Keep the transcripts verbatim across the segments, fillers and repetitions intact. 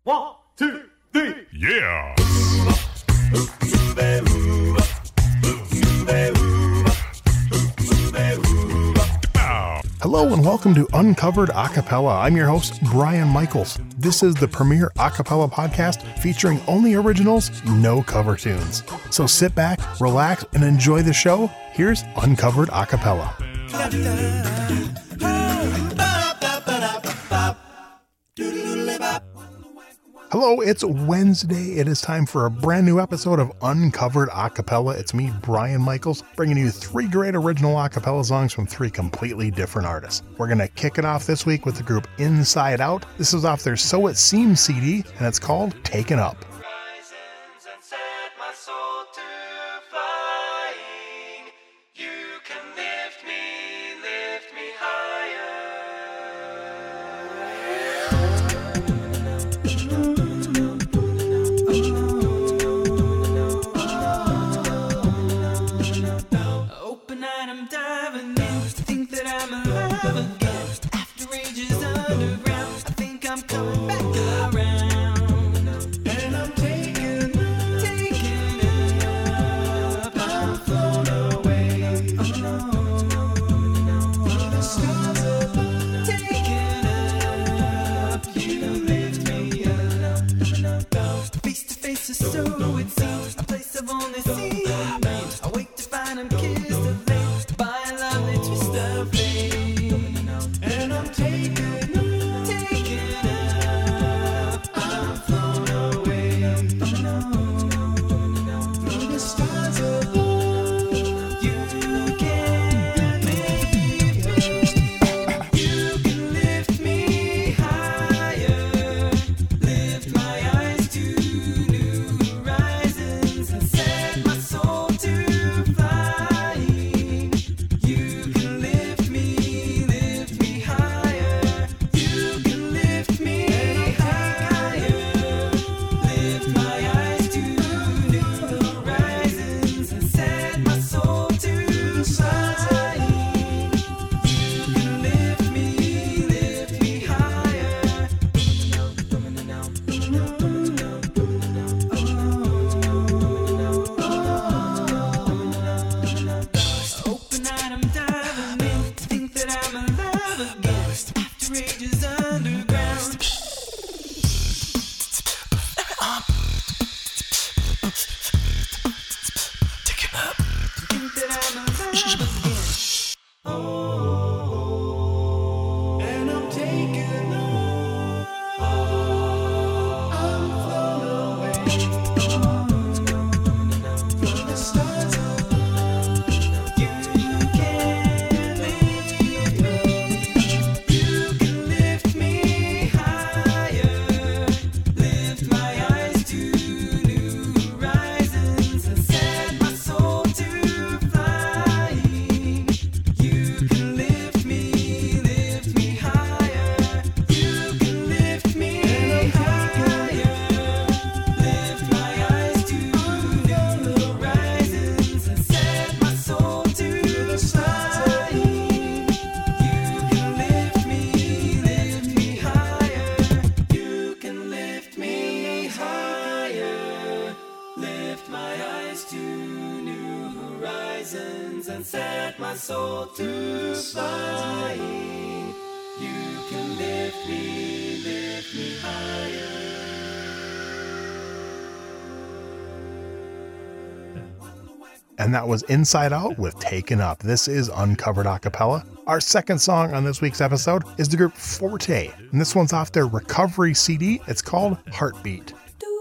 One, two, three. Yeah. Hello and welcome to Uncovered Acapella. I'm your host, Brian Michaels. This is the premier acapella podcast featuring only originals, no cover tunes. So sit back, relax, and enjoy the show. Here's Uncovered Acapella. Hello, it's Wednesday. It is time for a brand new episode of Uncovered Acapella. It's me, Brian Michaels, bringing you three great original acapella songs from three completely different artists. We're going to kick it off this week with the group Inside Out. This is off their So It Seems C D, and it's called Taken Up. And that was Inside Out with Taken Up. This is Uncovered Acapella. Our second song on this week's episode is the group Forte, and this one's off their Recovery C D. It's called Heartbeat.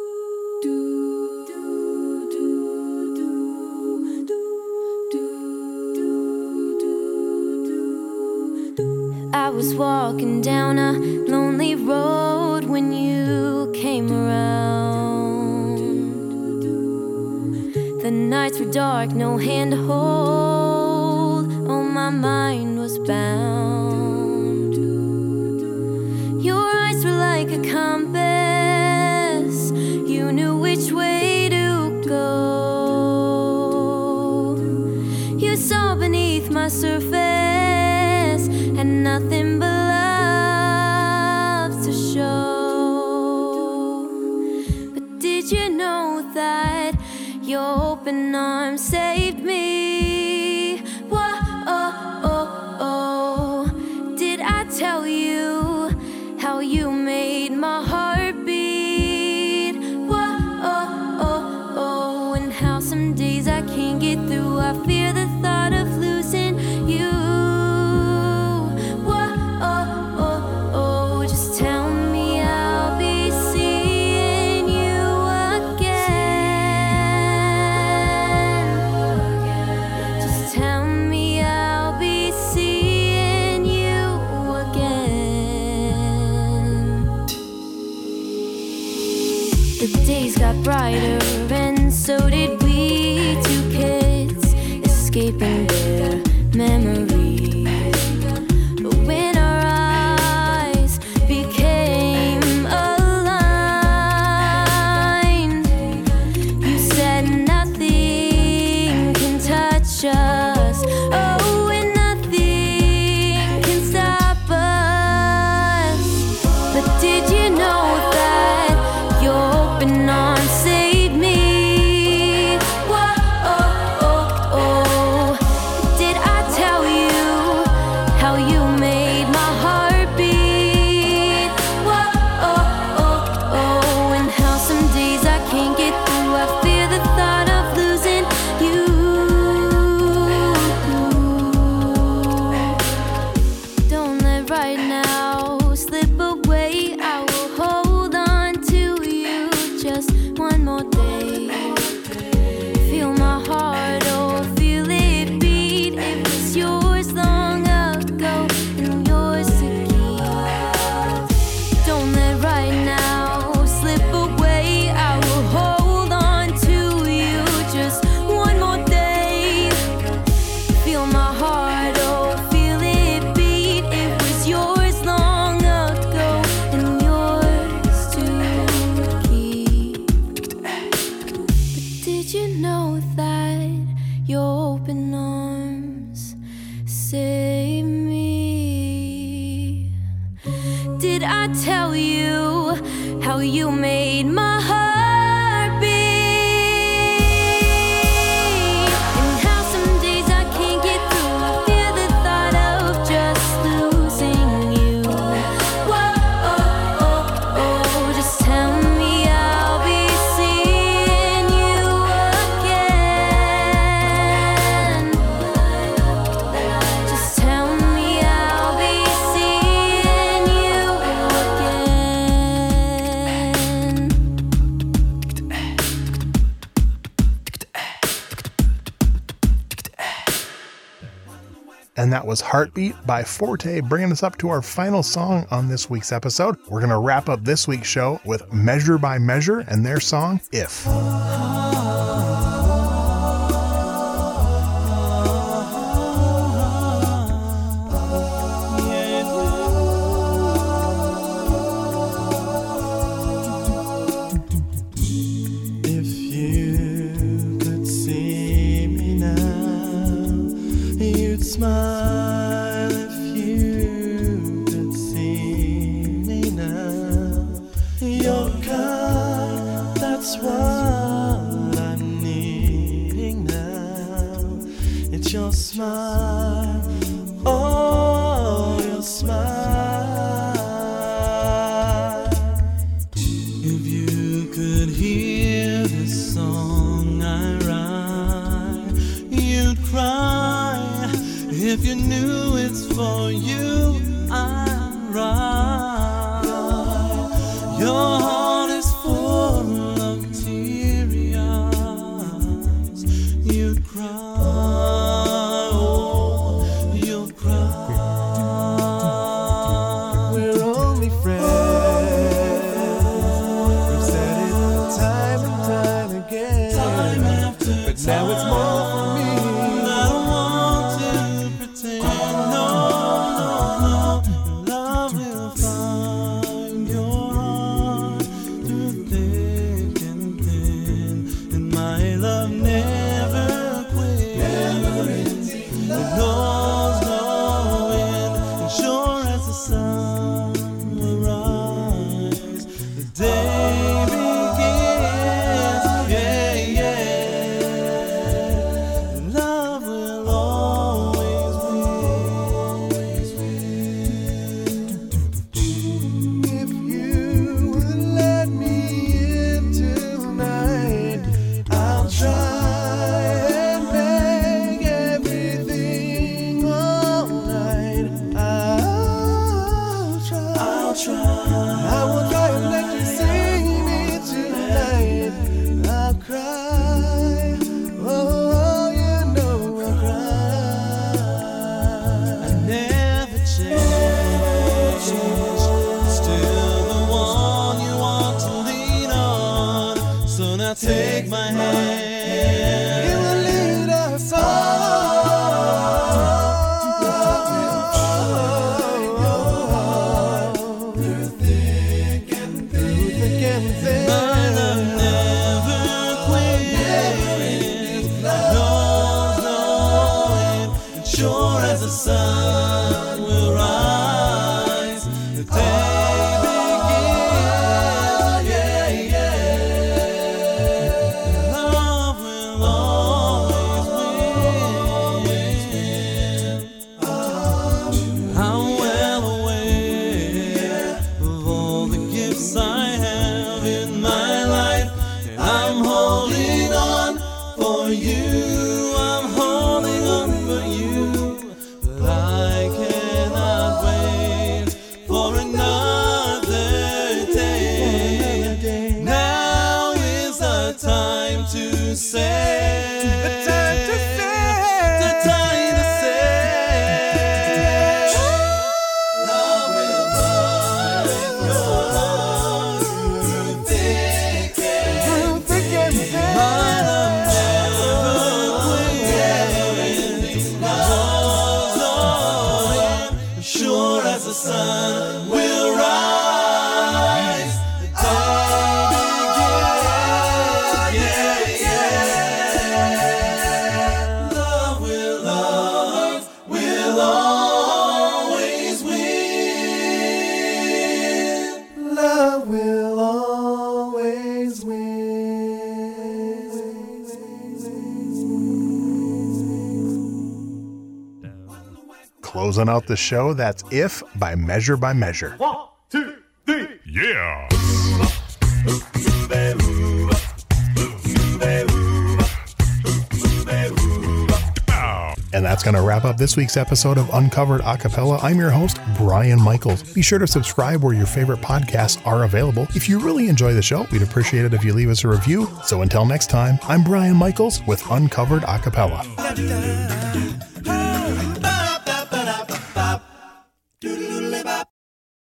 I was walking down a lonely road when you came around. The nights were dark, no hand to hold. Oh, my mind was bound. Your eyes were like a compass. You knew which way to go. You saw beneath my surface and nothing but love to show. did you know that your open arms saved me? Whoa, oh, oh, oh. Did I tell you how you made my heart beat? Whoa, oh, oh, oh. And how some days I can't get through. I fear the thought of losing you. Whoa, oh, oh, oh. Just tell me I'll be seeing you again. Just tell me I'll be seeing you again. The days got brighter and so did we, two kids escaping their memories. But when our eyes became aligned, you said nothing can touch us. Oh, and nothing can stop us. But did you know that your open arms saved me? Whoa, oh, oh, oh. Did I tell you how you made my heart beat? Whoa, oh, oh, oh. And how some days I can't get through. I fear the thought of losing you. Don't let right now slip away. I will hold on to you just one more day. Feel my heart, oh, feel it beat. It was yours long ago and yours to keep. Don't let right now slip away. I will hold on to you just one more day. Feel my heart, oh, feel it beat. It was yours long ago and yours to keep. But did you know that your open arms save me? Did I tell you how you made my heart beat? And how some days I can't get through. I fear the thought of just losing you. Whoa, oh, oh, oh. Just tell me I'll be seeing you again. Just tell me I'll be seeing you again. And that was Heartbeat by Forte, bringing us up to our final song on this week's episode. We're going to wrap up this week's show with Measure by Measure and their song, If. If you could see me now, you'd smile. If you could see me now, you're kind, that's what I'm needing now. It's your smile, oh, your smile. If you could hear this song I write, you'd cry. If you knew it's for you I write. Your heart is full of teary eyes. You'd cry, oh, you'll cry. We're only friends. We've said it time and time again. Time after but now time. It's more for me. I don't want to pretend. No, no, no. Your love will find your heart through thick and thin. And my love never quits. Never ends. It knows no end. And sure as the sun will rise, the day begins. now take my hand. It will lead us all through thick and thin. My love never quits. Knows no end. Sure as the sun will rise, the day begins. Yeah, yeah. Love will always win. I'm well aware of all the gifts I have in my life, and I'm holding on for you. I'm holding on for you, but I cannot wait for another day. Now is the time to say. The time to say. The time to say. Love will find your heart through thick and thin. My love never quits. Knows no end. Sure as the sun will rise, the day begins. Yeah, yeah. Love will, love will always win. Love will always win. Closing out the show, that's If by Measure by Measure. One, two, three. Yeah. And that's going to wrap up this week's episode of Uncovered Acapella. I'm your host, Brian Michaels. Be sure to subscribe where your favorite podcasts are available. If you really enjoy the show, we'd appreciate it if you leave us a review. So until next time, I'm Brian Michaels with Uncovered Acapella.